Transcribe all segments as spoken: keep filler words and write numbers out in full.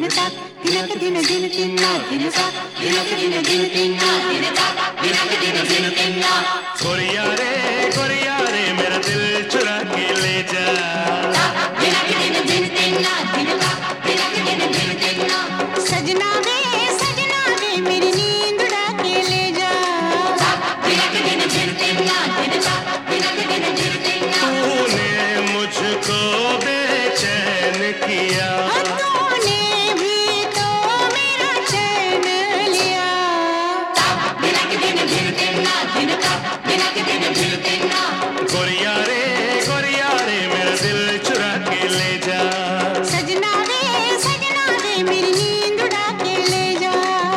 tat, dinak dina dina dina dina tat, dinak dina dina dina dina tat, dinak dina dina dina. गोरिया रे गोरिया रे मेरा दिल चुरा के ले जा, dinak dina dina dina dina tat, dinak dina dina dina. सजना वे सजना वे मेरी नींद उड़ा के ले जा, dinak dina dina dina dina tat, dinak dina dina dina. तूने मुझको बेचैन किया, तूने भी तो मेरा चैन लिया, दिनक दिन दिन दिना दिन का दिनक दिन दिन दिना. गोरिया रे गोरिया रे मेरा दिल चुरा के ले जा, सजना वे सजना वे मेरी नींद उड़ा के ले जा.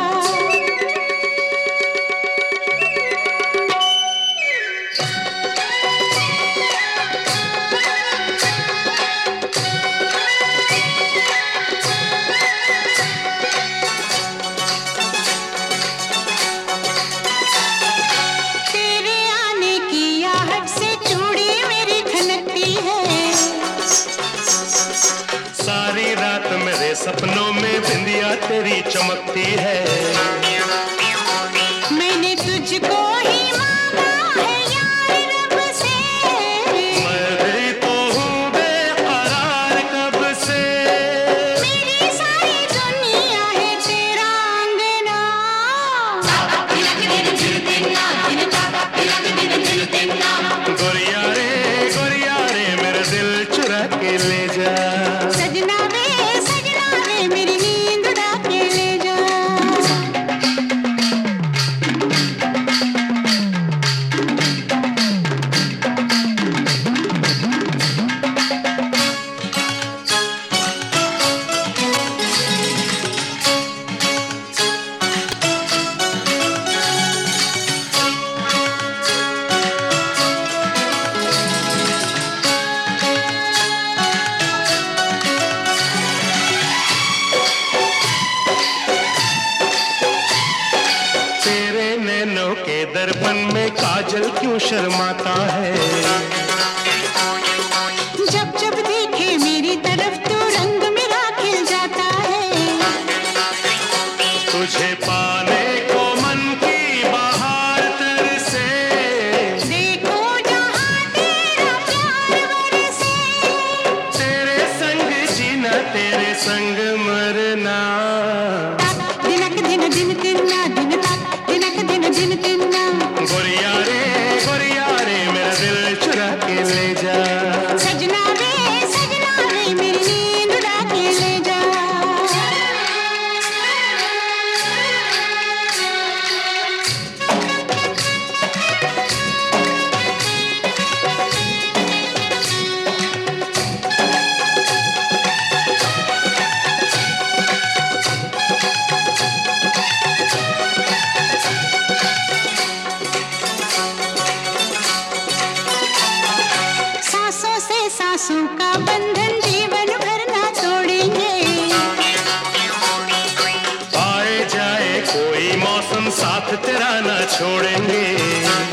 तेरे आने की आहट से चूड़ी मेरी खनकती है, सारी रात मेरे सपनों में बिंदिया तेरी चमकती है, मैंने तुझको ही मांगा है यार रब से, मैं भी तो हूँ बेकरार कब से, मेरी सारी दुनिया है तेरा अंगना. दिनक दिन दिन दिना दिन का दिनक दिन दिन दिना. गोरिया रे गोरिया रे मेरा दिल चुरा के ले जा, सजना वे सजना वे मेरी नींद उड़ा के ले जा. तेरे नैनों के दर्पण में काजल क्यों शर्माता है, जब जब देखे मेरी तरफ तो रंग मेरा खिल जाता है, तुझे पाने को मन की बहार तरसे, देखो जहाँ तेरा प्यार बरसे, तेरे संग जीना तेरे संग मरना, दिनक दिन दिन दिना दिन का दिनक दिन दिन दिना. गोरिया रे गोरिया रे मेरा दिल चुरा के ले जा, सजना वे सजना वे मेरी नींद उड़ा के ले जा. सांसों से सांसों का बंधन जीवन भर ना तोड़ेंगे, आए जाए कोई मौसम साथ तेरा ना छोड़ेंगे,